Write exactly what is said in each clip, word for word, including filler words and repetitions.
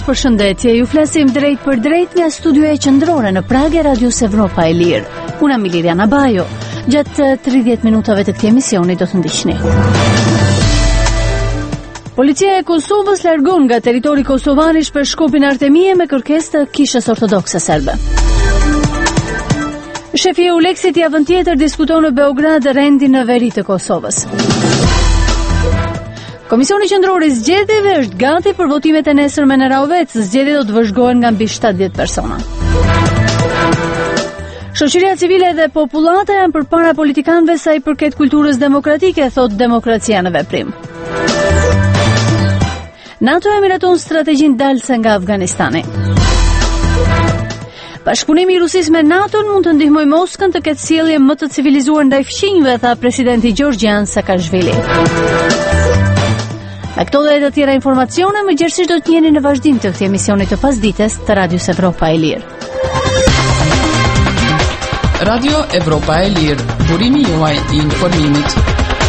përshëndetje, ju flasim drejt për drejt nga studioja qendrore në Prag e Radios Evropa e Lirë. Unë jam Liliana Bajo. Gjatë tridhjetë minutave të këtij emisioni do të ndiqni. Policia e Kosovës largon nga territori kosovar i shpeshkopin Artemie me kërkesë të Kishës Ortodokse Serbe. Shefi e Uleksit javën tjetër diskuton në Beograd rendin në veri të Kosovës. Komisioni Qendror i Zgjedhjeve është gati për votimet e nesërme në Raovec. Zgjedhjet do të vëzhgohen nga mbi shtatëdhjetë persona. Shoqëria civile dhe popullata janë përpara politikanëve sa i përket kulturës demokratike, thot Demokracia në Veprim. NATO e miraton strategjinë dalse nga Afganistani. Bashkëpunimi i Rusisë me NATO-n mund të ndihmojë Moskën të ketë sjellje më të civilizuar ndaj fqinjve, tha presidenti Gjorgjan Saakashvili. Me këto dhe të tjera informacione, më gjerësisht do të jeni në vazhdim të këtij emisioni të pasdites të Radios Evropa e Lirë. Radio Evropa e Lirë, burimi juaj i informimit.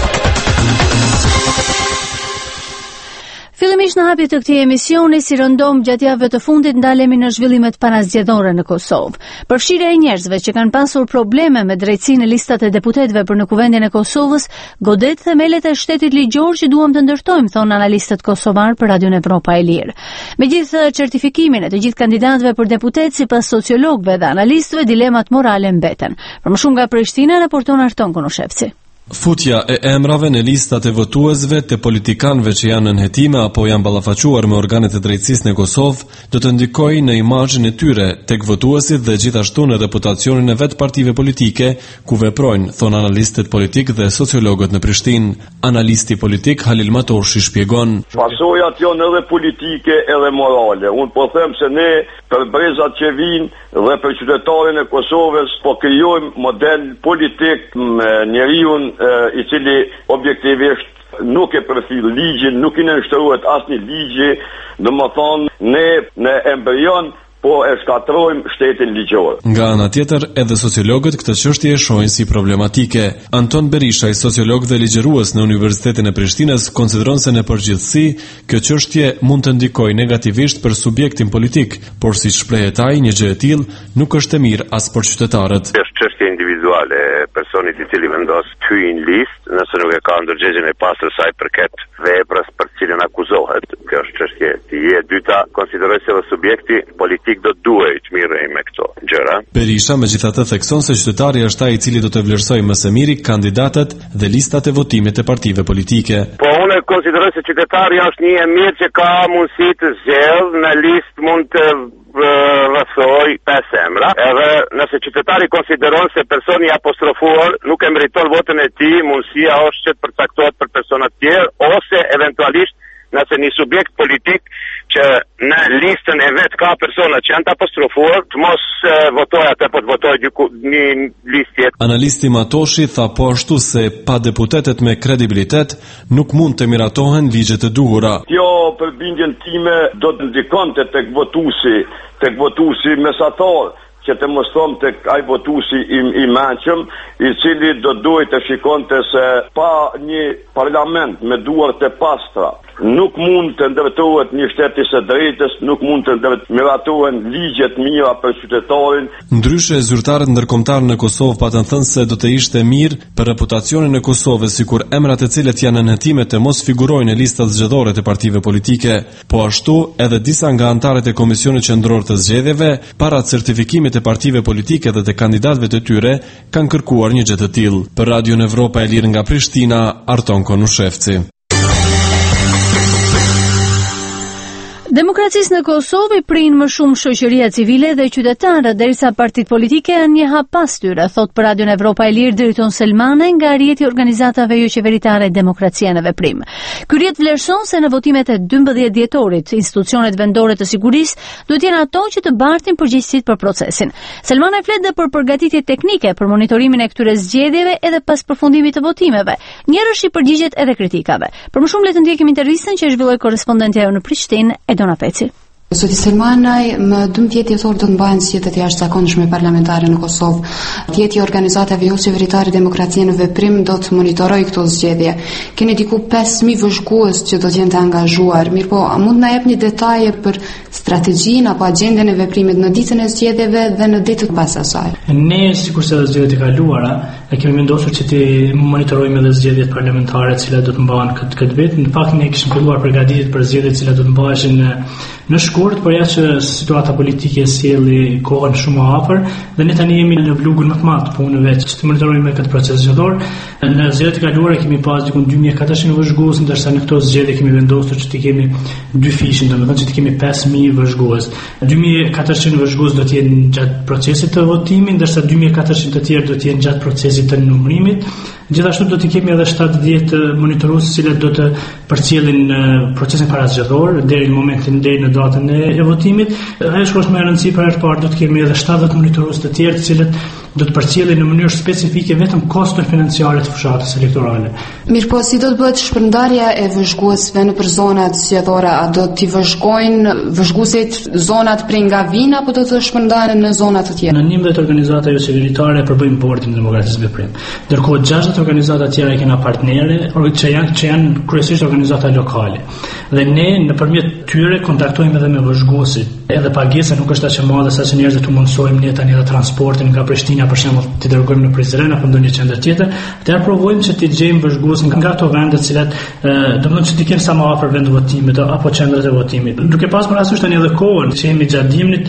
Fillimisht në hapje të këtij emisioni, si rëndom gjatë javëve të fundit, ndalemi në zhvillimet parazgjedhore në Kosovë. Përfshirja e njerëzve që kanë pasur probleme me drejtësinë në listat e deputetëve për në Kuvendin e Kosovës godet themelet e shtetit ligjor që duam të ndërtojmë, thonë analistët kosovar për Radion Evropa e Lirë. Megjithë certifikimin e të gjithë kandidatëve për deputet, sipas sociologëve dhe analistëve, dilemat morale mbeten. Për më shumë nga Prishtina, raporton Arton Konushevci. Futja e emrave në listat e votuesve të politikanëve që janë në hetime apo janë ballafaquar me organet e drejtësisë në Kosovë do të ndikojë në imazhin e tyre tek votuesit dhe gjithashtu në reputacionin e vet partive politike ku veprojnë, thon analistët politik dhe sociologët në Prishtinë. Analisti politik Halil Matoshi shpjegon: Pasojat janë edhe politike edhe morale. Unë po them se ne për brezat që vinë dhe për qytetarin e Kosovës po krijojmë model politik me njeriu i cili objektivisht nuk e përfil ligjin, nuk i nënshtrohet asnjë ligji, domethënë ne në embrion po e shkatrojmë shtetin ligjor. Nga ana tjetër, edhe sociologët këtë çështje e shohin si problematike. Anton Berisha, sociolog dhe ligjërues në Universitetin e Prishtinës, konsideron se në përgjithësi kjo çështje mund të ndikojë negativisht për subjektin politik, por siç shprehet ai, një gjë e tillë nuk është e mirë as për qytetarët. Është çështje individuale e personit i cili vendos të hyjë në listë, nëse nuk e ka ndërgjegjen e pastër sa i përket veprës për cilën akuzohet. Kjo është çështje e dyta, konsideroj se subjekti politik do të duhej të mirëj me këto gjëra. Berisha megjithatë thekson se qytetari është ai i cili do të vlerësojë më së miri kandidatët dhe listat e votimit të partive politike. Po unë konsideroj se qytetari është një e mirë që ka mundësi të zgjedhë në listë, mund të rrethoj pesë emra. Edhe nëse qytetari konsideron se personi apostrofuar nuk e meriton votën e tij, mundësia është që të përcaktohet për persona të tjerë, ose eventualisht nëse një subjekt politik që në listën e vet ka persona që janë të apostrofuar, të mos votojë atë, po të votojë një listë tjetër. Analisti Matoshi tha po ashtu se pa deputetet me kredibilitet nuk mund të miratohen ligjet e duhura. Kjo për bindjen time do të ndikonte tek votuesi, tek votuesi mesatar, që të mos thom tek ai votuesi i, i mençëm, i cili do duhet të shikonte se pa një parlament me duar të pastra nuk mund të ndërtohet një shtet i së drejtës, nuk mund të miratohen ligjet mira për qytetarin. Ndryshe, zyrtarët ndërkombëtar në Kosovë patën thënë se do të ishte mirë për reputacionin e Kosovës, sikur emrat e cilët janë në hetime të mos figurojnë në listat zgjedhore të partive politike. Po ashtu, edhe disa nga anëtarët e Komisionit Qendror të Zgjedhjeve, para certifikimit të partive politike dhe të kandidatëve të tyre, kanë kërkuar një gjë të tillë. Për Radion Evropa e Lirë nga Prishtina, Arton Konushevci. Demokracisë në Kosovë prinë më shumë shoqëria civile dhe qytetarët, derisa partitë politike janë një hap pas tyre, thot për Radion Evropa e Lirë Driton Selmane nga rrjeti i organizatave jo qeveritare Demokracia në Veprim. Ky rrjet vlerëson se në votimet e dymbëdhjetë dhjetorit, institucionet vendore të sigurisë duhet jenë ato që të bartin përgjegjësitë për procesin. Selmane flet edhe për përgatitje teknike për monitorimin e këtyre zgjedhjeve edhe pas përfundimit të votimeve. Njërësh i përgjigjet edhe kritikave. Për më shumë le të ndjekim intervistën që e zhvilloi korrespondentja jonë në Prishtinë, Edona Peci. Zoti Selmanaj, më dymbëdhjetë dhjetor do të mbahen zgjedhjet e jashtëzakonshme parlamentare në Kosovë. Tjetër organizatave jo qeveritare Demokracia në Veprim do të monitorojë këto zgjedhje. Keni diku pesë mijë vëzhgues që do të jenë të angazhuar. Mirpo, a mund na jepni detaje për strategjinë apo agjendën e veprimit në ditën e zgjedhjeve dhe në ditët pas asaj? Ne, sikurse edhe zgjedhjet e kaluara, e kemi vendosur që të monitorojmë edhe zgjedhjet parlamentare, të cilat do të mbahen këtë këtë vit. Në fakt ne kishim filluar përgatitjet për zgjedhjet të cilat do të mbaheshin në shkurt, por ja që situata politike sjelli kohën shumë afër dhe ne tani jemi në vlugën më të madh të punëve që të monitorojmë këtë proces zgjedhor. Në zgjedhjet e kaluara kemi pas diku dy mijë e katërqind vëzhgues, ndërsa në këto zgjedhje kemi vendosur që të kemi dy fishin, domethënë që të kemi pesë mijë vëzhgues. dy mijë e katërqind vëzhgues do të jenë gjatë procesit të votimit, ndërsa dy mijë e katërqind të tjerë do të jenë gjatë procesit të numërimit. Gjithashtu do të kemi edhe shtatëdhjetë monitorues të cilët do të përcjellin procesin parazgjedhor deri në momentin deri në datën e votimit. Ajo që është më e rëndësishme për herë të parë do të kemi edhe shtatëdhjetë monitorues të tjerë të cilët do të përcjellin në mënyrë specifike vetëm koston financiare të fushatës elektorale. Mirë, po si do të bëhet shpërndarja e vëzhguesve nëpër zonat zgjedhore? A do t'i vëzhgojnë vëzhguesit zonat prej nga vina apo do të shpërndahen në zona të tjera? Në njëmbëdhjetë organizata jo qeveritare përbëjmë bordin e Demokracisë Veprim. Ndërkohë gjashtëdhjetë organizata tjera kena partnere që janë që janë kryesisht organizata lokale. Dhe ne nëpërmjet tyre kontaktojmë edhe me vëzhguesit. Edhe pagesa nuk është aq e madhe sa që njerëzit u mundsojmë ne tani edhe transportin nga Prishtina për shembull të dërgojmë në Prizren apo ndonjë qendër tjetër. Atëherë provojmë që të gjejmë vëzhgues nga ato vende të cilat domethënë që të kenë sa më afër vend votimit apo qendrat e votimit. Duke pasur parasysh tani edhe kohën që jemi gjatë dimrit,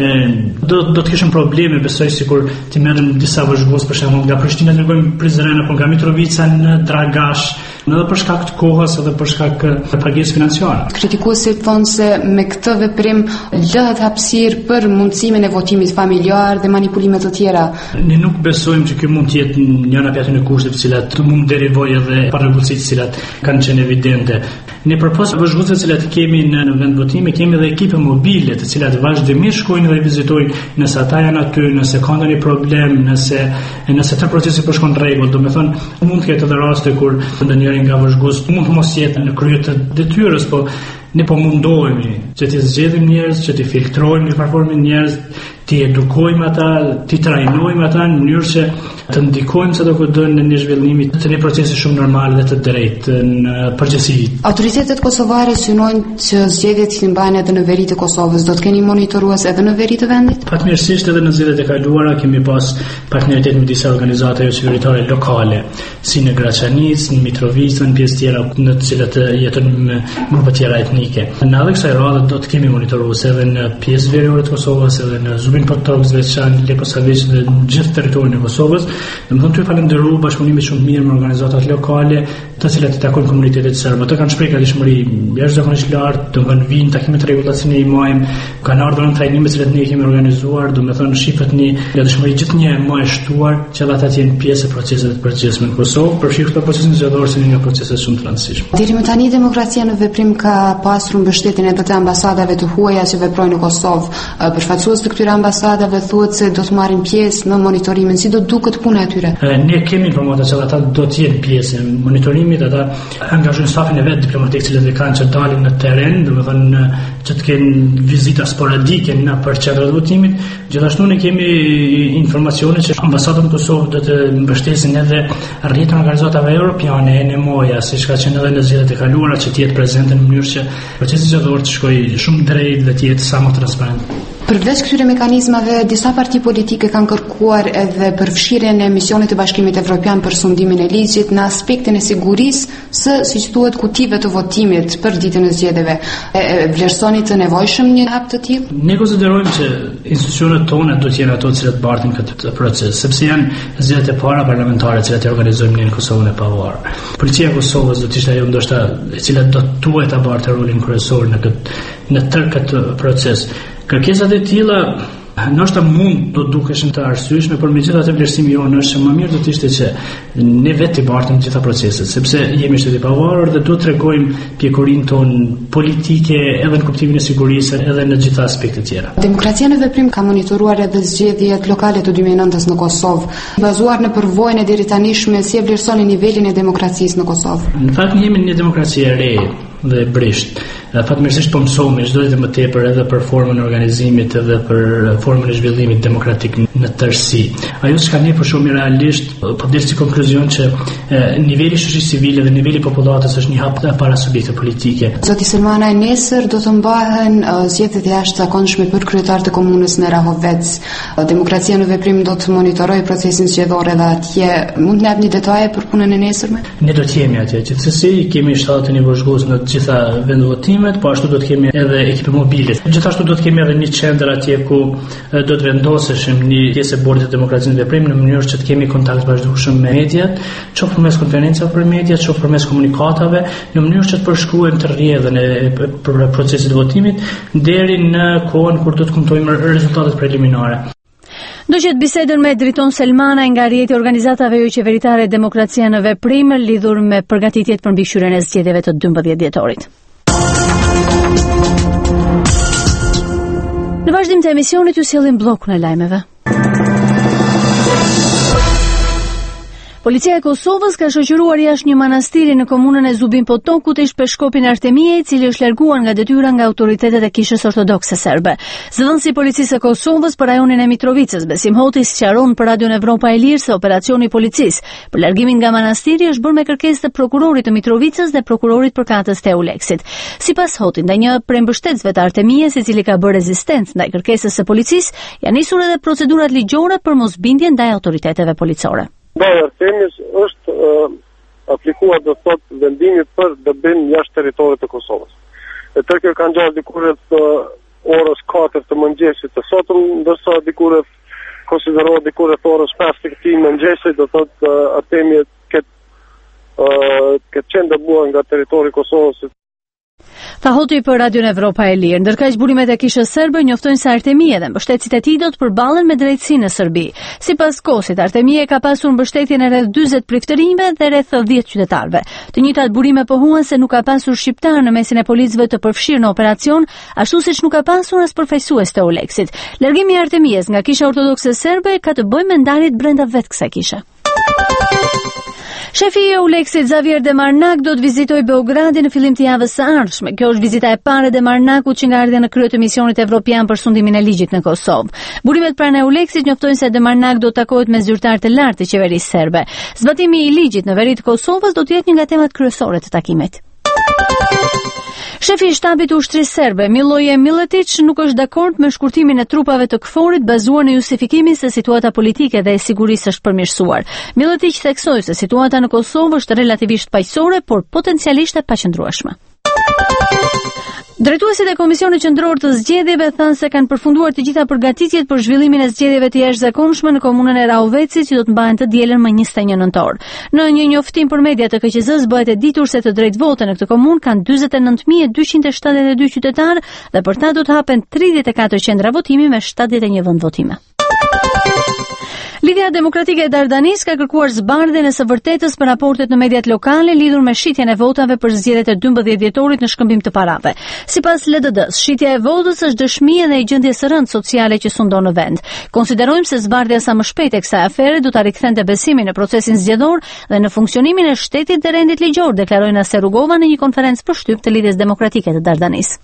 do do të kishim probleme, besoj, sikur të merrem disa vëzhgues për shembull nga Prishtina dërgojmë në Prizren apo nga Mitrovica në Dragash, edhe për shkak të kohës edhe për shkak të pagesë financiare. Kritikuesit thonë se me këtë veprim lëhet hapësirë për mundësimin e votimit familjar dhe manipulime të tjera. Ne nuk besojmë që ky mund të jetë njëra pjesë e kushtet të cilat të mund derivojë edhe parregullsitë të cilat kanë qenë evidente. Ne përpos vëzhguesve të cilat kemi në, në vend votimi, kemi edhe ekipe mobile të cilat vazhdimisht shkojnë dhe vizitojnë nëse ata janë aty, nëse ka ndonjë problem, nëse nëse të procesi po shkon rregull, domethënë mund të ketë edhe raste kur ndonjëri nga vëzhgues mund të mos jetë në krye të detyrës, po ne po mundohemi që të zgjedhim njerëz, që të filtrojmë në përformën njerëz, të edukojmë ata, të trajnojmë ata në mënyrë që të ndikojmë sa do të në një zhvillimi të një procesi shumë normal dhe të drejtë në përgjithësi. Autoritetet kosovare synojnë që zgjedhjet të mbahen edhe në veri të Kosovës. Do të keni monitorues edhe në veri të vendit? Fatmirësisht edhe në zgjedhjet e kaluara kemi pas partneritet me disa organizata jo qeveritare lokale, si në Graçanic, në Mitrovica, në pjesë tjera në të cilat jetojnë me grupe tjera etnike. Në edhe kësaj radhe do të kemi monitorues edhe në pjesë veriore të Kosovës, edhe në Zubin Potok, Zveçan, Leposaviç dhe në gjithë territorin e Kosovës. Domethënë ty falenderoj bashkëpunimit shumë mirë me organizatat lokale, të cilat i takojnë komunitetit serb. Ato kanë shprehur gatishmëri jashtëzakonisht lartë, domethënë vinë takime të rregullta që ne i marrim, kanë ardhur në trajnime që ne kemi organizuar, domethënë shifet një gatishmëri gjithnjë më e shtuar që ata të jenë pjesë e proceseve të përgjithshme në Kosovë, përfshirë këto procese zgjedhore si një proces shumë të rëndësishëm. Deri më tani Demokracia në Veprim ka pasur mbështetjen edhe të ambasadave të huaja që veprojnë në Kosovë. Përfaqësues të këtyre ambasadave thuhet se do të marrin pjesë në monitorimin. Si do duket puna e tyre? Ne kemi informata që ata do të jenë pjesë në monitorimit, ata angazhojnë stafin e vet diplomatik që le kanë që dalin në terren, domethënë që të kenë vizita sporadike në për qendrat e votimit. Gjithashtu ne kemi informacione që ambasadat në Kosovë do të mbështesin edhe rrjetin e organizatave europiane, N M O-ja, siç ka qenë edhe në zgjedhjet e kaluara, që të jetë prezente në mënyrë që procesi zgjedhor të shkojë shumë drejt dhe të jetë sa më transparent. Përveç këtyre mekanizmave, disa parti politike kanë kërkuar edhe përfshirjen e misionit të Bashkimit Evropian për sundimin e ligjit në aspektin e sigurisë së, siç thuhet, kutive të votimit për ditën e zgjedhjeve. E, e vlerësoni të nevojshëm një hap të tillë? Ne konsiderojmë që institucionet tona do të jenë ato që të bartin këtë proces, sepse janë zgjedhjet e para parlamentare që të organizojmë ne në Kosovën e pavarur. Policia e Kosovës do të ishte ajo ndoshta e cila do të duhet ta bartë rolin kryesor në këtë në tërë këtë proces. Kërkesat e tilla ndoshta mund do dukeshin të arsyeshme, por megjithatë vlerësimi jonë është që më mirë do të ishte që ne vetë të bartim gjitha proceset, sepse jemi shteti i pavarur dhe do të tregojmë pjekurinë tonë politike edhe në kuptimin e sigurisë edhe në gjitha aspektet tjera. Demokracia në Veprim ka monitoruar edhe zgjedhjet lokale të dy mijë e nëntës në Kosovë, bazuar në përvojën e deri tanishme, si e vlerësoni nivelin e demokracisë në Kosovë? Në fakt jemi një demokraci e re dhe brisht. Fatmirësisht po mësohemi çdo ditë më tepër edhe për formën e organizimit edhe për formën e zhvillimit demokratik në tërësi. Ajo çka ne për shumë realisht po del si konkluzion që niveli shoqërisë civile dhe niveli i popullatës është një hap para subjekte politike. Zoti Selmanaj, nesër do të mbahen zgjedhjet e jashtëzakonshme për kryetar të komunës në Rahovec. Demokracia në veprim do të monitorojë procesin zgjedhor edhe atje. Mund të na japni detaje për punën e nesërme? Ne do të jemi atje. Gjithsesi kemi shtatë nivel zhgjues në të gjitha vendvotimet, po ashtu do të kemi edhe ekipe mobile. Gjithashtu do të kemi edhe një qendër atje ku do të vendoseshim një pjesë e bordit të demokracisë në veprim në mënyrë që të kemi kontakt vazhdueshëm me mediat, qoftë përmes konferencave për media, qoftë përmes komunikatave, në mënyrë që të përshkruajmë të rrjedhën e procesit të votimit deri në kohën kur do të kumtojmë rezultatet preliminare. Do qetë bisedën me Driton Selmanaj nga rrjeti i organizatave jo qeveritare Demokracia në veprim lidhur me përgatitjet për mbikëqyrjen e zgjedhjeve të dymbëdhjetë dhjetorit. Në vazhdim të emisionit ju sjellim bllokun e lajmeve. Policia e Kosovës ka shoqëruar jashtë një manastiri në komunën e Zubin Potokut ish peshkopin Artemie, i cili është larguar nga detyra nga autoritetet e Kishës Ortodokse Serbe. Zëvendësi i Policisë së Kosovës për rajonin e Mitrovicës, Besim Hoti, sqaron për Radion Evropa e Lirë se operacioni i policisë për largimin nga manastiri është bërë me kërkesë të prokurorit të Mitrovicës dhe prokurorit përkatës të Euleksit. Sipas Hotit, ndaj një prej mbështetësve të Artemies, i cili ka bërë rezistencë ndaj kërkesës së policisë, janë nisur edhe procedurat ligjore për mosbindje ndaj autoriteteve policore. Ndaj Artemis është uh, aplikuar do thot vendimi për dëbim jashtë territorit të Kosovës. E tërë kanë gjatë dikurët uh, orës katër të mëngjesit të sotëm, ndërsa dikurët konsiderohet dikurët orës pesë të këtij mëngjesi, do thot uh, Artemi këtë uh, këtë qenë dëbuar nga territori i Kosovës. Tha Hoti për Radion Evropa e Lirë, ndërkaq burimet e Kishës Serbe njoftojnë se Artemie dhe mbështetësit e tij do të përballen me drejtësinë në Serbi. Sipas Kosit, Artemie ka pasur mbështetjen e rreth dyzet priftërinjve dhe rreth dhjetë qytetarëve. Të njëjtat burime pohuan se nuk ka pasur shqiptar në mesin e policëve të përfshirë në operacion, ashtu siç nuk ka pasur as përfaqësues të Euleksit. Largimi i Artemies nga Kisha Ortodokse Serbe ka të bëjë me ndarjet brenda vetë kësaj kishe. Shefi i Euleksit Xavier Demarnak do të vizitojë Beogradin në fillim të javës së ardhshme. Kjo është vizita e parë e Demarnakut që nga ardha në krye të misionit evropian për sundimin e ligjit në Kosovë. Burimet pranë Euleksit njoftojnë se Demarnak do të takohet me zyrtar të lartë të qeverisë serbe. Zbatimi i ligjit në veri të Kosovës do të jetë një nga temat kryesore të takimit. Shefi i shtabit të ushtrisë serbe, Miloje Miletic, nuk është dakord me shkurtimin e trupave të K F O R-it bazuar në justifikimin se situata politike dhe e sigurisë është përmirësuar. Miletic theksoi se situata në Kosovë është relativisht paqësore, por potencialisht e paqëndrueshme. Drejtuesit e Komisionit Qendror të Zgjedhjeve thanë se kanë përfunduar të gjitha përgatitjet për zhvillimin e zgjedhjeve të jashtëzakonshme në komunën e Rahovecit që do të mbahen të dielën më njëzet e një nëntor. Në një njoftim për media të K Q Z-s bëhet e ditur se të drejtvotën në këtë komunë kanë dyzet e nëntë mijë e dyqind e shtatëdhjetë e dy qytetarë dhe për ta do të hapen tridhjetë e katër qendra votimi me shtatëdhjetë e një vend votime. Lidhja Demokratike e Dardanis ka kërkuar zbardhjen e së vërtetës për raportet në mediat lokale lidhur me shitjen e votave për zgjedhjet e dymbëdhjetë dhjetorit në shkëmbim të parave. Sipas L D D-s, shitja e votës është dëshmi edhe e gjendjes së rëndë sociale që sundon në vend. Konsiderojmë se zbardhja sa më shpejt e kësaj afere do ta rikthente besimin në procesin zgjedhor dhe në funksionimin e shtetit dhe rendit ligjor, deklaroi Naser Rugova në një konferencë për shtyp të Lidhjes Demokratike të Dardanis.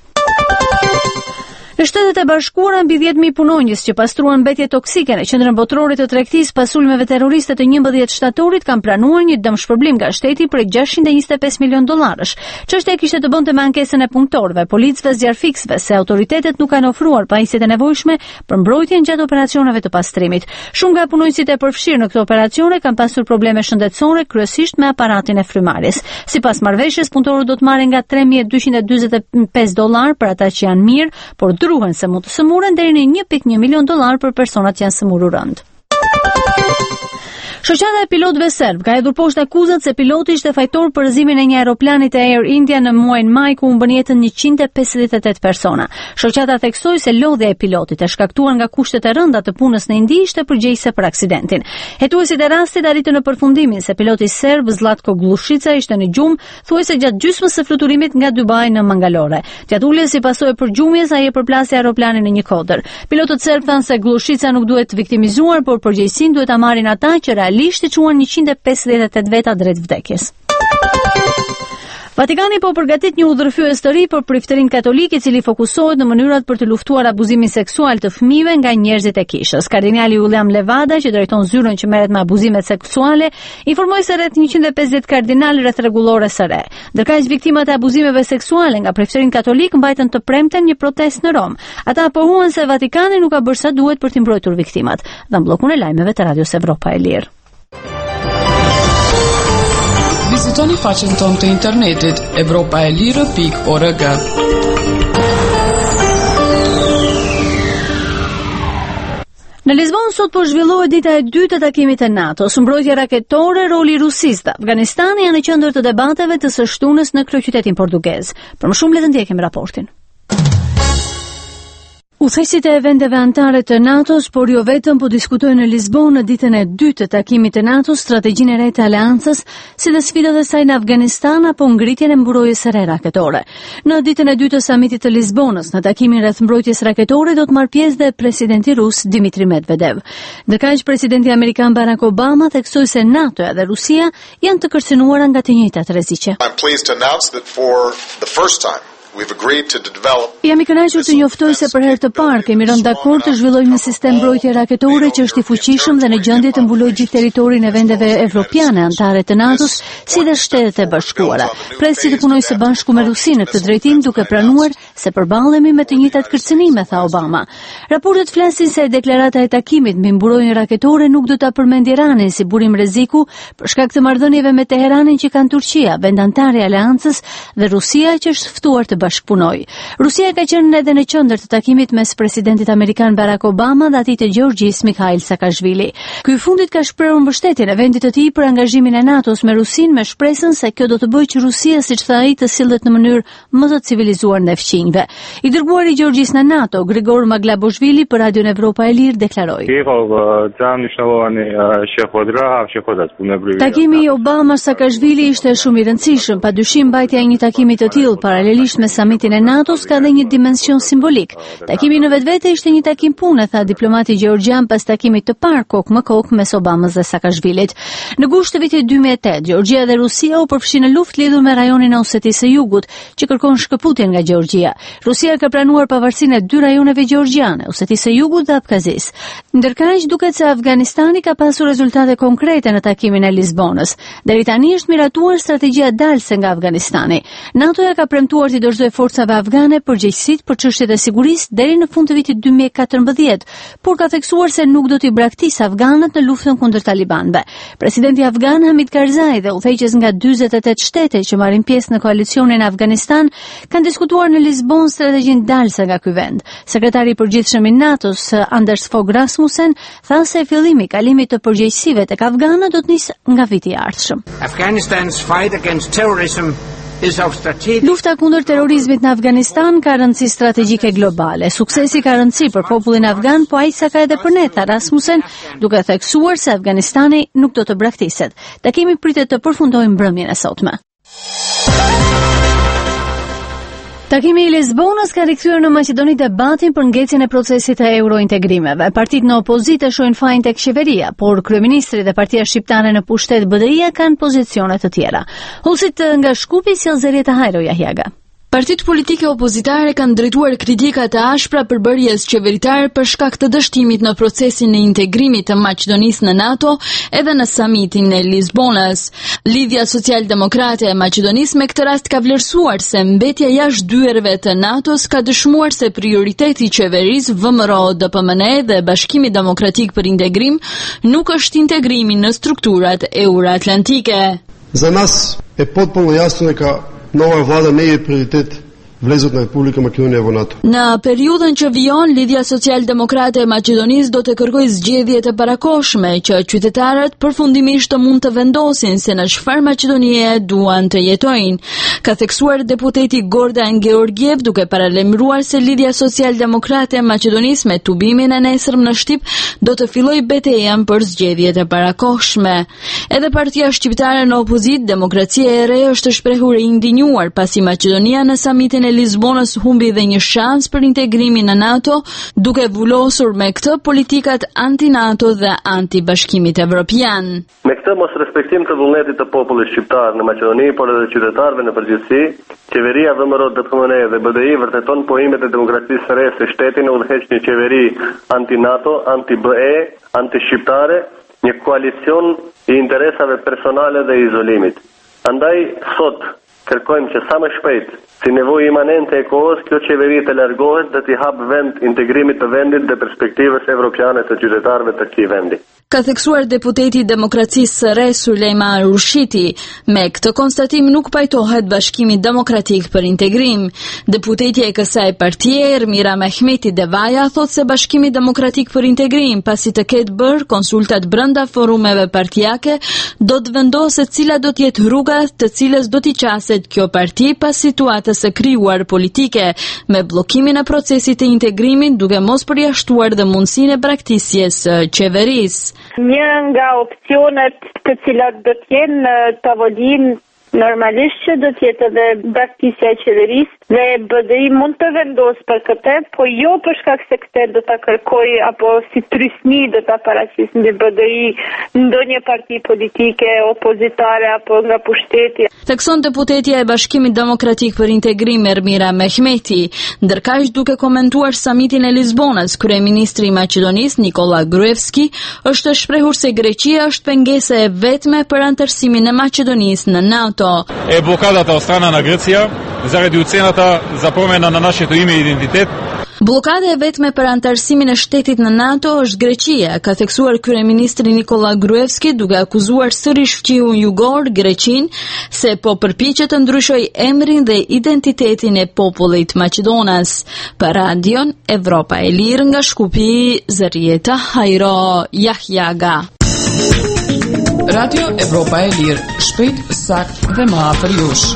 Në Shtetet e Bashkuara, mbi dhjetë mijë punonjës që pastruan mbetje toksike në qendrën botërore të tregtisë pas sulmeve terroriste të njëmbëdhjetë shtatorit kanë pranuar një dëmshpërblim nga shteti për gjashtëqind e njëzet e pesë milion dollarësh. Çështja kishte të bënte me ankesën e punëtorëve, policëve, zjarfiksëve se autoritetet nuk kanë ofruar pajisjet e nevojshme për mbrojtjen gjatë operacioneve të pastrimit. Shumë nga punonjësit e përfshirë në këto operacione kanë pasur probleme shëndetësore, kryesisht me aparatin e frymarrjes. Sipas marrëveshjes, punëtorët do të marrin nga tre mijë e dyqind e dyzet e pesë dollar për ata që janë mirë, por ruhen se mund të sëmuren deri në një pikë një milion dollar për personat që janë sëmurur rënd. Shoqata e pilotëve serb ka hedhur poshtë akuzat se piloti ishte fajtor për rëzimin e një aeroplani të Air India në muajin maj ku humbën jetën njëqind e pesëdhjetë e tetë persona. Shoqata theksoi se lodhja e pilotit e shkaktuar nga kushtet e rënda të punës në Indi ishte përgjegjëse për aksidentin. Hetuesit e rastit arritën në përfundimin se piloti serb Zlatko Glushica ishte në gjumë, thuajse gjatë gjysmës së fluturimit nga Dubai në Mangalore. Gjatë uljes si pasojë e përgjumjes ai e përplasi aeroplanin në një kodër. Pilotët serb thanë se Glushica nuk duhet viktimizuar, por përgjegjësinë duhet ta marrin ata që realisht i quan njëqind e pesëdhjetë e tetë veta drejt vdekjes. Vatikani po përgatit një udhërfyes të ri për priftërinë katolike, i cili fokusohet në mënyrat për të luftuar abuzimin seksual të fëmijëve nga njerëzit e kishës. Kardinali William Levada, që drejton zyrën që merret me abuzimet seksuale, informoi se rreth njëqind e pesëdhjetë kardinalë rreth rregullore së re. Ndërkaq viktimat e abuzimeve seksuale nga priftërinë katolik mbajtën të premten një protestë në Rom. Ata pohuan se Vatikani nuk ka bërë sa duhet për të mbrojtur viktimat. Dhe mblokun e lajmeve të Radios Evropa e Lirë. Vizitoni faqen tonë të internetit evropaelire pikë org. Në Lisbon sot po zhvillohet dita e dytë e takimit të NATO-s. Mbrojtja raketore, roli i Rusisë dhe Afganistanit janë në qendër të debateve të së shtunës në kryeqytetin portugez. Për më shumë le të ndjekim raportin. Udhëheqësit e vendeve anëtare të NATO-s, por jo vetëm, po diskutojnë në Lisbonë në ditën e dytë të takimit të NATO-s strategjinë e re të aleancës, si dhe sfidat e saj në Afganistan apo ngritjen e mburojtjes së re raketore. Në ditën e dytë të samitit të Lisbonës, në takimin rreth mbrojtjes raketore do të marrë pjesë dhe presidenti rus Dmitri Medvedev. Ndërkaq presidenti amerikan Barack Obama theksoi se NATO-ja dhe Rusia janë të kërcënuara nga të njëjtat rreziqe. I'm pleased to announce that for the first time we've agreed to develop. Jam i kënaqur të njoftoj se për herë të parë kemi rënë dakord të zhvillojmë një sistem mbrojtje raketore që është i fuqishëm dhe në gjendje të mbulojë gjithë territorin e vendeve evropiane anëtare të NATO-s, si dhe Shtetet e Bashkuara. Presi të punojë së bashku me Rusinë në këtë drejtim, duke pranuar se përballemi me të njëjtat kërcënime, tha Obama. Raportet flasin se deklarata e takimit mbi mburojtjen raketore nuk do ta përmendë Iranin si burim rreziku për shkak të marrëdhënieve me Teheranin që kanë Turqia, vend anëtar i aleancës, dhe Rusia që është ftuar të bashkëpunoj. Rusia ka qenë edhe në qendër të takimit mes presidentit amerikan Barack Obama dhe atij të Gjeorgjisë Mikhail Saakashvili. Ky i fundit ka shprehur mbështetjen e vendit të tij për angazhimin e NATO-s me Rusinë, me shpresën se kjo do të bëjë që Rusia, siç tha ai, të sillet në mënyrë më të civilizuar ndaj fqinjve. I dërguari i Gjeorgjisë në NATO, Grigor Maglaboshvili, për Radion Evropa e Lirë deklaroi: Takimi i Obama-Saakashvili ishte shumë i rëndësishëm, padyshim mbajtja e një takimi të tillë paralelisht me samitin e NATO-s ka dhe një dimension simbolik. Takimi në vetvete ishte një takim pune, tha diplomati gjeorgjian pas takimit të parë kokë më kokë mes Obamës dhe Saakashvilit. Në gusht të vitit dy mijë e tetë, Gjeorgjia dhe Rusia u përfshin në luftë lidhur me rajonin e Osetisë së Jugut, që kërkon shkëputjen nga Gjeorgjia. Rusia ka pranuar pavarësinë e dy rajoneve gjeorgjiane, Osetisë së Jugut dhe Abkazisë. Ndërkaq duket se Afganistani ka pasur rezultate konkrete në takimin e Lisbonës. Deri tani është miratuar strategjia dalse nga Afganistani. NATO-ja ka premtuar të dorëzojë forcave afgane përgjegjësitë për çështjet e sigurisë deri në fund të vitit dy mijë e katërmbëdhjetë, por ka theksuar se nuk do t'i braktisë afganët në luftën kundër talibanëve. Presidenti afgan Hamid Karzai dhe udhëheqës nga dyzet e tetë shtete që marrin pjesë në koalicionin në Afganistan kanë diskutuar në Lisbon strategjinë dalse nga ky vend. Sekretari i përgjithshëm i NATO-s Anders Fogh Rasmussen tha se fillimi i kalimit të përgjegjësive tek afganët do të nisë nga viti i ardhshëm. Afghanistan's fight against terrorism Lufta kundër terrorizmit në Afganistan ka rëndësi strategjike globale. Suksesi ka rëndësi për popullin afgan, po aq sa ka edhe për ne, tha Rasmussen, duke theksuar se Afganistani nuk do të braktiset. Takimi pritet të përfundojë mbrëmjen e sotme. Takimi i Lisbonës ka rikthyer në Maqedoni debatin për ngecjen e procesit të eurointegrimeve. Partitë në opozitë shohin fajin tek qeveria, por kryeministri dhe Partia Shqiptare në pushtet B D I-ja kanë pozicione të tjera. Hulsit nga Shkupi sjell zërie të Hajro Jahiaga. Partitë politike opozitare kanë drejtuar kritika të ashpra për bërjes qeveritare për shkak të dështimit në procesin e integrimit të Maqedonisë në NATO edhe në samitin e Lisbonës. Lidhja Social-Demokrate e Maqedonisë me këtë rast ka vlerësuar se mbetja jashtë dyerve të NATO-s ka dëshmuar se prioriteti i qeverisë V M R O D P M N E dhe Bashkimi Demokratik për Integrim nuk është integrimi në strukturat euroatlantike. За нас е potpuno jasno дека nova vlada не е приоритет vlezët në Republikën Maqedonia e NATO. Në periudhën që vijon, Lidhja Social-Demokrate e Maqedonisë do të kërkojë zgjedhje të parakohshme që qytetarët përfundimisht të mund të vendosin se në çfarë Maqedonie duan të jetojnë. Ka theksuar deputeti Gordan Georgiev, duke paralajmëruar se Lidhja Social-Demokrate e Maqedonisë me tubimin e nesërm në Shqip do të fillojë betejën për zgjedhje të parakohshme. Edhe Partia Shqiptare në opozit, Demokracia e Re, është shprehur e indinjuar pasi Maqedonia në samitin e Lisbonës humbi dhe një shans për integrimin në NATO, duke vulosur me këtë politikat anti-NATO dhe anti-Bashkimit Evropian. Me këtë mos respektim të vullnetit të popullit shqiptar në Maqedoni, por edhe qytetarëve në përgjithësi, qeveria V M R D P M N dhe B D I vërteton pohimet e demokracisë së re se shtetin udhëheq një qeveri anti-NATO, anti-B E, anti-shqiptare, një koalicion i interesave personale dhe izolimit. Andaj sot kërkojmë që sa më shpejt, si nevojë imanente e kohës, kjo qeveri të largohet dhe t'i hap vend integrimit të vendit dhe perspektivës evropiane të qytetarëve të këtij vendi. Ka theksuar deputeti i Demokracisë së Re Sulejman Rushiti. Me këtë konstatim nuk pajtohet Bashkimi Demokratik për Integrim. Deputetja e kësaj partie, Ermira Mehmeti Devaja, thot se Bashkimi Demokratik për Integrim, pasi të ketë bërë konsultat brenda forumeve partijake, do të vendosë se cila do të jetë rruga të cilës do t'i qaset kjo parti pas situatës së krijuar politike, me bllokimin e procesit të integrimit, duke mos përjashtuar dhe mundësinë e braktisjes së qeverisë. Një nga opcionet të cilat do të jenë në tavolinë normalisht që do të jetë edhe braktisja e qeverisë dhe B D I mund të vendosë për këtë, po jo për shkak se këtë do ta kërkoj apo si trysni do ta paraqisë në B D I ndonjë parti politike opozitare apo nga pushteti. Thekson deputetja e Bashkimit Demokratik për Integrim Ermira Mehmeti, ndërkaq duke komentuar samitin e Lisbonës, kryeministri i Maqedonisë Nikola Gruevski është shprehur se Greqia është pengesa e vetme për anëtarësimin e Maqedonisë në NATO. Е блокадата од страна на Грција заради уцената за промена на нашето име и идентитет. Blokada e vetme për anëtarësimin e shtetit në NATO është Greqia, ka theksuar kryeministri Nikola Gruevski, duke akuzuar sërish fqihun jugor Greqin se po përpiqet të ndryshojë emrin dhe identitetin e popullit maqedonas. Për radion Evropa e Lirë nga Shkupi, Zërieta Hajro Jahjaga. Radio Evropa e Lirë, shpejt, sakt dhe më afër jush.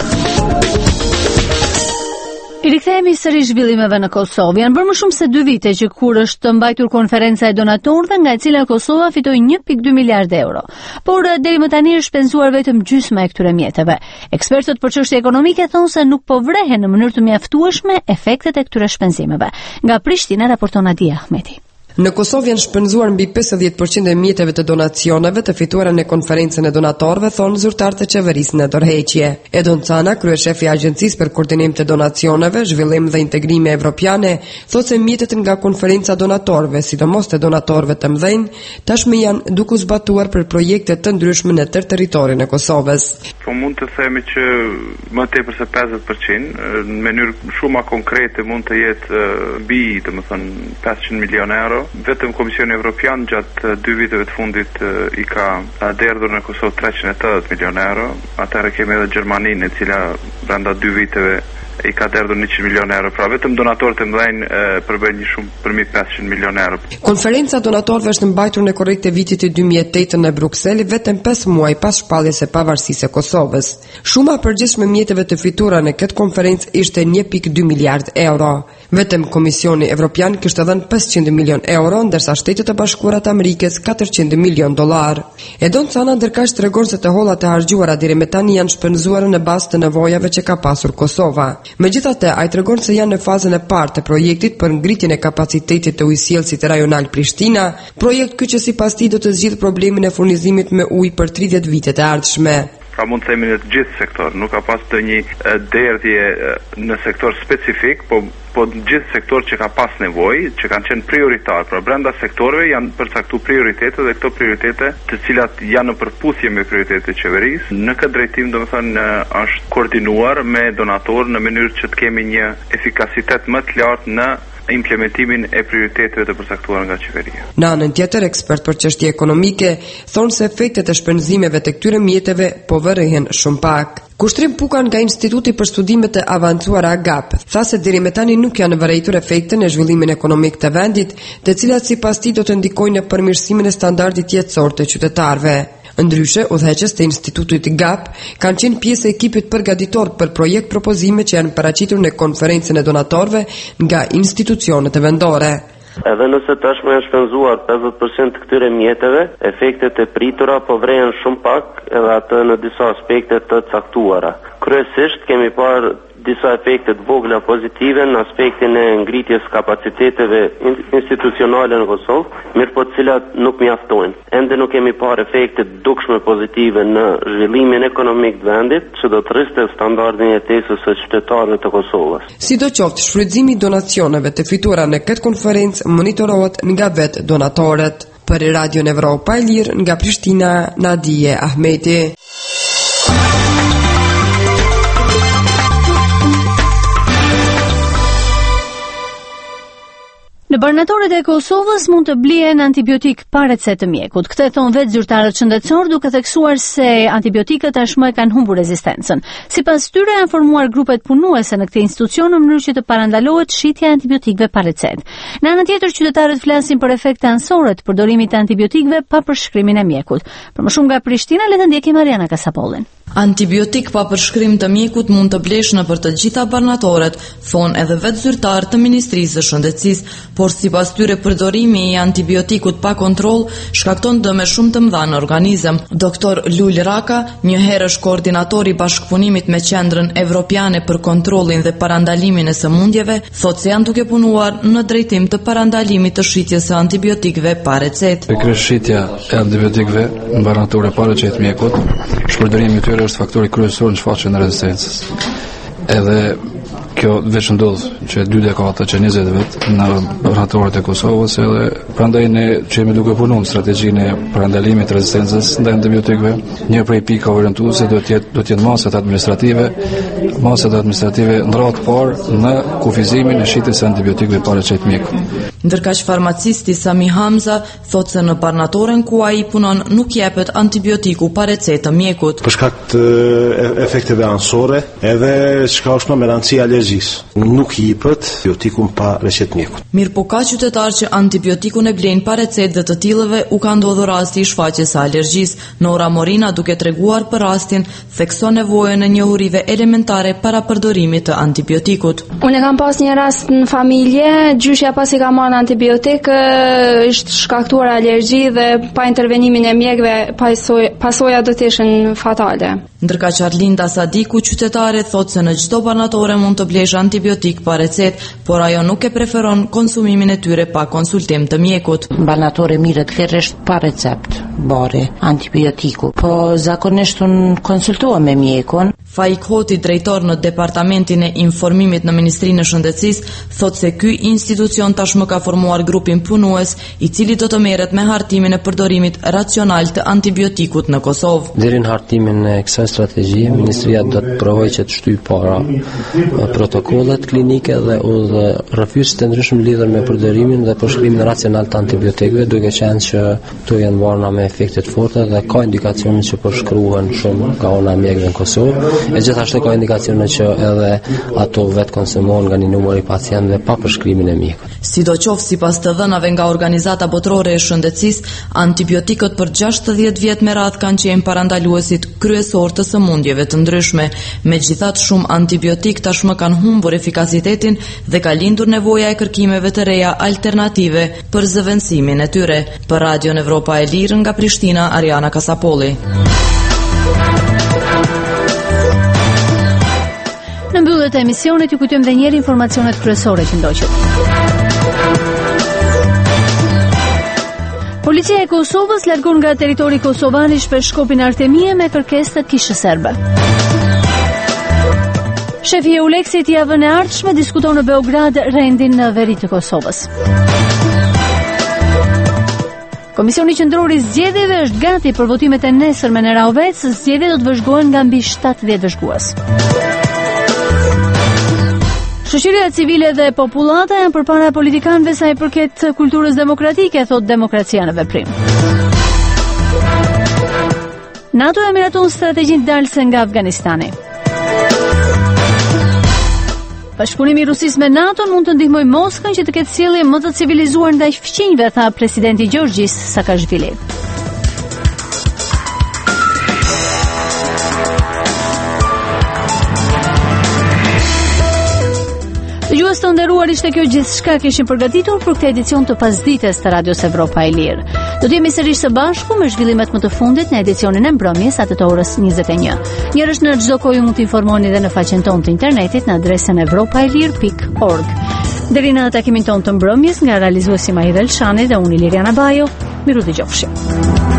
I rikthehemi sërish zhvillimeve në Kosovë. Janë bërë më shumë se dy vite që kur është mbajtur konferenca e donatorëve, nga e cila Kosova fitoi një pikë dy miliardë euro. Por deri më tani është shpenzuar vetëm gjysma e këtyre mjeteve. Ekspertët për çështje ekonomike thonë se nuk po vrehen në mënyrë të mjaftueshme efektet e këtyre shpenzimeve. Nga Prishtina raporton Adia Ahmeti. Në Kosovë janë shpenzuar mbi pesëdhjetë përqind e mjeteve të donacioneve të fituara në konferencën e donatorëve, thonë zyrtarët e qeverisë në dorëheqje. Edon Cana, kryeshefi i Agjencisë për Koordinim të Donacioneve, Zhvillim dhe Integrime Evropiane, thotë se mjetet nga konferenca donatorëve, sidomos të donatorëve të mëdhenj, tashmë janë duke u zbatuar për projekte të ndryshme në tërë territorin e Kosovës. Po mund të themi që më tepër se pesëdhjetë përqind, në mënyrë shumë më konkrete mund të jetë mbi, domethënë pesëqind milionë euro. Vetëm Komisioni Evropian gjatë dy viteve të fundit i ka derdhur në Kosovë treqind e tetëdhjetë milionë euro. Atëherë kemi edhe Gjermaninë, e cila brenda dy viteve i ka derdhur njëqind milionë euro. Pra vetëm donatorët e mëdhenj përbëjnë një shumë përmi pesëqind milionë euro. Konferenca donatorëve është mbajtur në korrekt e vitit të dy mijë e tetë në Bruksel, vetëm pesë muaj pas shpalljes së pavarësisë së Kosovës. Shuma e përgjithshme mjeteve të fituara në këtë konferencë ishte një pikë dy miliardë euro. Vetëm Komisioni Evropian kishte dhënë pesëqind milion euro, ndërsa Shtetet e Bashkuara të Amerikës katërqind milion dollar. Edon Cana ndërkaq tregon se të hollat e harxhuara deri më tani janë shpenzuar në bazë të nevojave që ka pasur Kosova. Megjithatë, ai tregon se janë në fazën e parë të projektit për ngritjen e kapacitetit të ujësjellësit rajonal Prishtina, projekt ky që sipas tij do të zgjidhë problemin e furnizimit me ujë për tridhjetë vitet e ardhshme. Pra mund të themi në të gjithë sektor, nuk ka pas të një derdhje në sektor specifik, po po në gjithë sektor që ka pas nevojë, që kanë qenë prioritar. Pra brenda sektorëve janë përcaktuar prioritete dhe këto prioritete, të cilat janë në përputhje me prioritetet e qeverisë, në këtë drejtim domethënë është koordinuar me donatorë në mënyrë që të kemi një efikasitet më të lartë në implementimin e prioriteteve të përcaktuara nga qeveria. Në anën tjetër, ekspert për çështje ekonomike thonë se efektet e shpenzimeve të këtyre mjeteve po vërrihen shumë pak. Kushtrim Pukan nga Instituti për Studimet e Avancuara Agap tha se deri më tani nuk janë vërejtur efekte në zhvillimin ekonomik të vendit, të cilat sipas tij do të ndikojnë në përmirësimin e standardit jetësor të qytetarëve. Ndryshe, udhëheqës të Institutit G A P kanë qenë pjesë e ekipit përgatitor për projekt propozime që janë paraqitur në konferencën e donatorëve nga institucionet vendore. Edhe nëse tashmë janë shpenzuar pesëdhjetë përqind të këtyre mjeteve, efektet e pritura po vrehen shumë pak edhe atë në disa aspekte të caktuara. Kryesisht kemi parë disa efekte të vogla pozitive në aspektin e ngritjes kapaciteteve institucionale në Kosovë, mirë po të cilat nuk mjaftojnë. Ende nuk kemi parë efekte dukshme pozitive në zhvillimin ekonomik të vendit, që do të rriste standardin e jetesës së qytetarëve të Kosovës. Sidoqoftë, shfrytëzimi i donacioneve të fitura në këtë konferencë monitorohet nga vetë donatorët. Për Radio Evropa e Lirë nga Prishtina, Nadije Ahmeti. Në barnatorët e Kosovës mund të blihen antibiotik pa recetë të mjekut. Këtë e thon vetë zyrtarët shëndetësor, duke theksuar se antibiotikët tashmë kanë humbur rezistencën. Sipas tyre janë formuar grupet punuese në këtë institucion në mënyrë që të parandalohet shitja e antibiotikëve pa recetë. Në anën tjetër, qytetarët flasin për efekte anësore të përdorimit të antibiotikëve pa përshkrimin e mjekut. Për më shumë nga Prishtina, le të ndjekim Mariana Kasapollin. Antibiotik pa përshkrim të mjekut mund të blesh në për të gjitha barnatorët, thonë edhe vetë zyrtar të Ministrisë së Shëndetësisë, por sipas tyre përdorimi i antibiotikut pa kontroll shkakton dëme shumë të mëdha në organizëm. Doktor Lul Raka, një herë është koordinator i bashkëpunimit me Qendrën Evropiane për kontrollin dhe parandalimin e sëmundjeve, thotë se janë duke punuar në drejtim të parandalimit të shitjes së antibiotikëve pa recetë. Kryes shitja e antibiotikëve në barnatorë pa recetë mjekut, shpërdorimi i tyre është faktori kryesor në shfaqjen e rezistencës. Edhe kjo veç ndodh që dy dekada që njëzet vet në barnatorët e Kosovës, edhe prandaj ne që jemi duke punuar strategjinë e parandalimit të rezistencës ndaj antibiotikëve. Një prej pikave orientuese do të jetë do të jetë masat administrative, masat administrative në radhë parë në kufizimin e shitjes së antibiotikëve pa recetë mjekut. Ndërkaq farmacisti Sami Hamza thotë se në barnatoren ku ai punon nuk jepet antibiotiku pa recetë të mjekut. Për shkak të efekteve anësore edhe çka është me rancë alergjisë, nuk i jepet antibiotikun pa recetë mjekut. Mirë po ka qytetarë që antibiotikun e blejnë pa recetë dhe të tillëve u ka ndodhur rasti i shfaqjes së alergjisë. Nora Morina, duke treguar për rastin, thekson nevojën e njohurive elementare para përdorimit të antibiotikut. Unë kam pas një rast në familje, gjyshja pasi ka marrë antibiotik është shkaktuar alergji dhe pa intervenimin e mjekëve pasojat do të ishin fatale. Ndërkaq Arlinda Sadiku, qytetare, thotë se në çdo barnatore mund të blesh antibiotik pa recetë, por ajo nuk e preferon konsumimin e tyre pa konsultim të mjekut. Barnatore mirë të thjesht pa recept, bari antibiotiku. Po zakonisht unë konsultuam me mjekun. Faik Hoti, drejtor në Departamentin e Informimit në Ministrinë e Shëndetësisë, thotë se ky institucion tashmë ka formuar grupin punues, i cili do të merret me hartimin e përdorimit racional të antibiotikut në Kosovë. Deri në hartimin e kësaj strategjie, Ministria do të provojë që të shtyjë para protokollet klinike dhe udhë rrëfysë të ndryshëm lidhur me përdorimin dhe përshkrimin racional të antibiotikëve, duke qenë që këto janë marrë me efekte të forta dhe ka indikacione që përshkruhen shumë nga ana e mjekëve në Kosovë. E gjithashtu ka indikacione që edhe ato vetë konsumohen nga një numër i pacientëve pa përshkrimin e mjekut. Sidoqoftë, sipas të dhënave nga Organizata Botërore e Shëndetësisë, antibiotikët për gjashtëdhjetë vjet me radhë kanë qenë parandaluesit kryesor të sëmundjeve të ndryshme. Megjithatë, shumë antibiotik tashmë kanë humbur efikasitetin dhe ka lindur nevoja e kërkimeve të reja alternative për zëvendësimin e tyre. Për Radio Evropa e Lirë nga Prishtina, Ariana Kasapolli. Në mbyllje të emisionit ju kujtojmë edhe një herë informacionet kryesore që ndoqën. Policia e Kosovës largon nga territori kosovan i shpeshkopin Artemie me kërkesë të kishës serbe. Shefi e Euleksit javën e ardhshme diskuton në Beograd rendin në veri të Kosovës. Komisioni Qendror i Zgjedhjeve është gati për votimet e nesërme në Rahovec, zgjedhjet do të vëzhgohen nga mbi shtatëdhjetë vëzhgues. Shoqëria civile dhe popullata janë përpara politikanëve sa i përket kulturës demokratike, thot Demokracia në Veprim. NATO e miraton strategjinë dalse nga Afganistani. Bashkëpunimi i Rusisë me NATO mund të ndihmojë Moskën që të ketë sjellje më të civilizuar ndaj fqinjve, tha presidenti Gjorgjis Sakashvili. Dëgjues të nderuar, ishte kjo gjithçka kishim përgatitur për këtë edicion të pasdites të Radios Evropa e Lirë. Do të jemi sërish së bashku me zhvillimet më të fundit në edicionin e mbrëmjes atë të orës njëzet e një. Njërësh në çdo kohë mund të informoni dhe në faqen tonë të internetit në adresën evropaelir pikë org. Deri në takimin tonë të mbrëmjes nga realizuesi Mahir Elshani dhe unë Liriana Bajo, miru dëgjofshim.